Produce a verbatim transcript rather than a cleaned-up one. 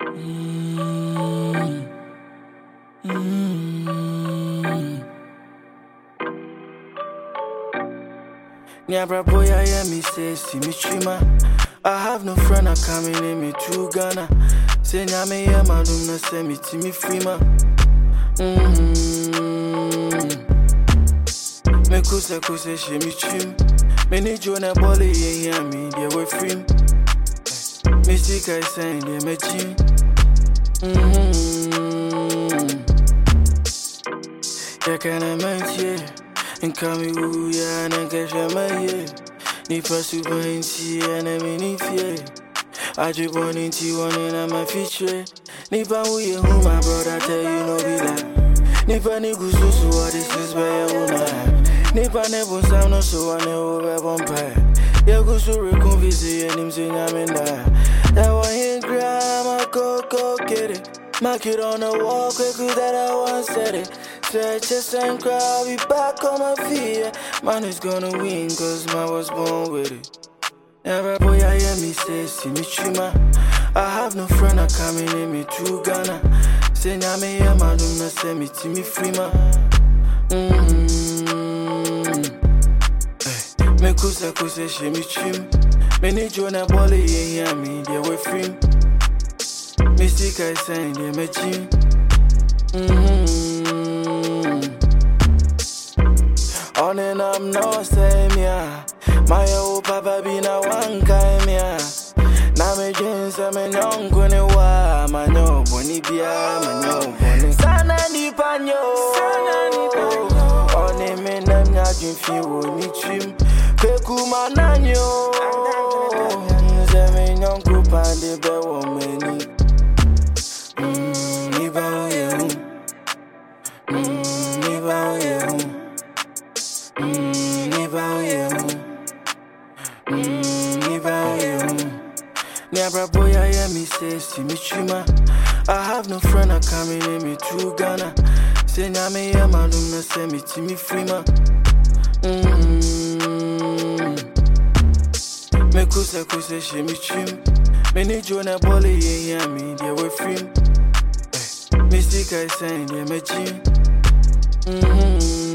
Mm. Mm. Nyabra boy, I am me say, see me chima. I have no friend, I coming in me to Ghana. Say, Nyame, yeah, my room, na say me to me free, ma. Mm. Me kusa kusa, she me chim. Me need you on a bolly, yeah, me, they were free. Me sick, I say, they me chim. Mm. Yeah, can I mention? And call me woo, yeah, and I catch your man, yeah. Ni first super in tea, and I mean, if yeah. I just want into one and I'm a feature. Ni pa who you, who my brother tell you no be like. Ni pa ni gusu, so what this is by your own eye. Ni pa never sound no so I never have one pie. Ya gusu reconvisi, and him saying I'm in there. That one in grandma, go, go get it. Mark it on the wall, quick, that I once said it. Stretch and cry, I'll be back on my feet. Man is gonna win, cause man was born with it. Never boy, I hear me say, see me chima. I have no friend, I coming in me to Ghana. Say, Nyame, yeah, my room, na say me to me free, ma. Mm-hmm. Hey. Me kusa kusa, she me chim. Me need you on a bolly, yeah, me, they were free. Me sick, I say, they me chim. Mm-hmm. On and I'm no same, yeah. My old papa be na one kind, yeah. Na me jeans, I'm a young gonna wa. My no bonny bia, my no bonny. Sana ni panyo, sana ni panyo. On a me na nyajin fi wo ni chim. Peku mananyo. Zeme young kupa de be wo meni. Mm, ni ba wo ye. Mm, ni ba wo ye. Nyabra boy, I hear me say, see me chima. I have no friend, I coming in me to Ghana. Say, Nyame, yeah, my room, na say me to me free, ma. Mm-hmm. Me kusa kusa, she me chim. Me need you on a bolly, yeah, me, they were free. Me sick, I say, they me chim. Mm-hmm.